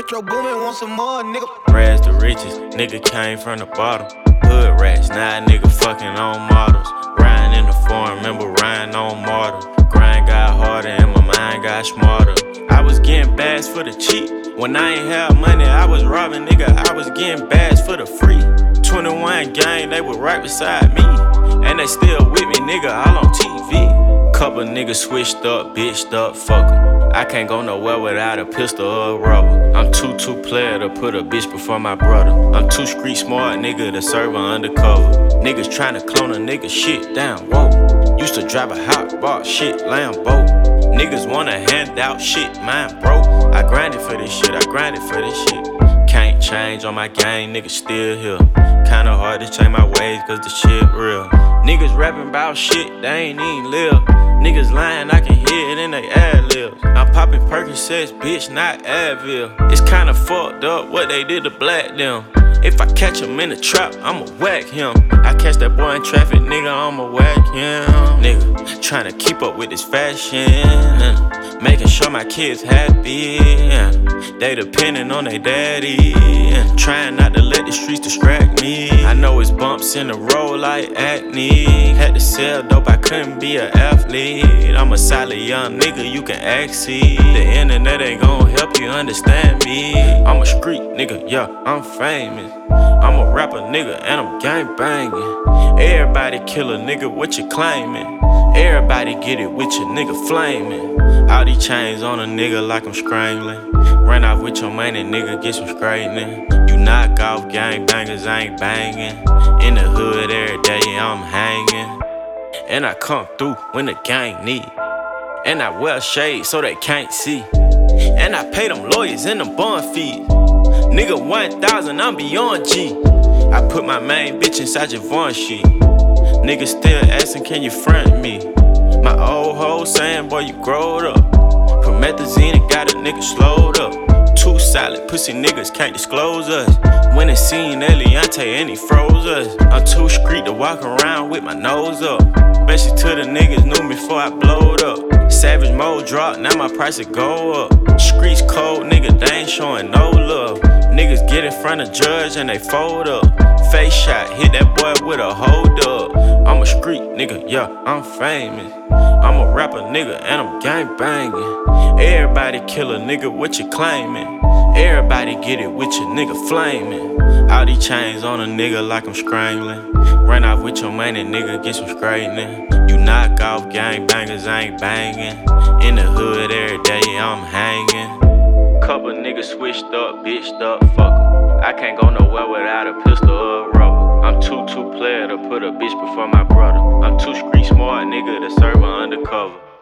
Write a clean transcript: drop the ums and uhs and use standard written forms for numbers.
Metro Boomin, want some more, nigga. Rags to riches, nigga came from the bottom. Hood rats, now a nigga fucking on models. Riding in the foreign, remember riding on mortal. Grind got harder and my mind got smarter. I was getting bags for the cheap. When I ain't had money, I was robbing, nigga. I was getting bags for the free. 21 gang, they were right beside me. And they still with me, nigga, all on TV. Couple niggas switched up, bitched up, fuck 'em. I can't go nowhere without a pistol or a rubber. I'm too player to put a bitch before my brother. I'm too street smart, nigga, to serve her undercover. Niggas tryna clone a nigga shit down, whoa. Used to drive a hot box, shit, Lambo. Niggas wanna hand out shit, mine broke. I grinded for this shit, I grinded for this shit. Can't change on my game, niggas still here. Kinda hard to change my ways, cause the shit real. Niggas rapping about shit, they ain't even live. Niggas lying, I can hear it in they ad-libs. I'm popping Percocets, bitch, not Advil. It's kinda fucked up what they did to black them. If I catch him in the trap, I'ma whack him. I catch that boy in traffic, nigga, I'ma whack him. Nigga, tryna keep up with this fashion, making sure my kids happy. They depending on their daddy, trying not to let the streets distract me. I know it's bumps in the road like acne. Had to sell dope, I couldn't be an athlete. I'm a solid young nigga, you can see. The internet ain't gon' help you understand me. I'm a street nigga, yeah, I'm famous. I'm a rapper nigga and I'm gang banging. Everybody kill a nigga, what you claiming? Everybody get it with your nigga flaming. All these chains on a nigga like I'm strangling. Run off with your money, nigga, get some straightening. You knock off gang bangers, I ain't banging. In the hood every day, I'm hanging. And I come through when the gang need. And I wear shades so they can't see. And I pay them lawyers and them bond fees. Nigga 1,000, I'm beyond G. I put my main bitch inside your Vaughn sheet. Niggas still asking, can you front me? My old hoe saying, boy, you growed up. Promethazine and got a nigga slowed up. Too solid, pussy niggas can't disclose us. When it seen Eliante and he froze us. I'm too street to walk around with my nose up. Especially to the niggas knew me before I blowed up. Savage mode drop, now my prices go up. Streets cold, nigga, they ain't showing no love. Niggas get in front of judge and they fold up. Face shot, hit that boy with a hold up. I'm a street nigga, yeah, I'm famous. I'm a rapper nigga and I'm gang banging. Everybody kill a nigga, what you claiming? Everybody get it with your nigga flaming. All these chains on a nigga like I'm strangling. Run off with your money, nigga, get some straightening. You knock off gang bangers, I ain't banging. In the hood every day, I'm hanging. Couple niggas switched up, bitched up, fuck 'em. I can't go nowhere without a pistol or a rubber. I'm too player to put a bitch before my brother. I'm too street smart, nigga, to serve her undercover.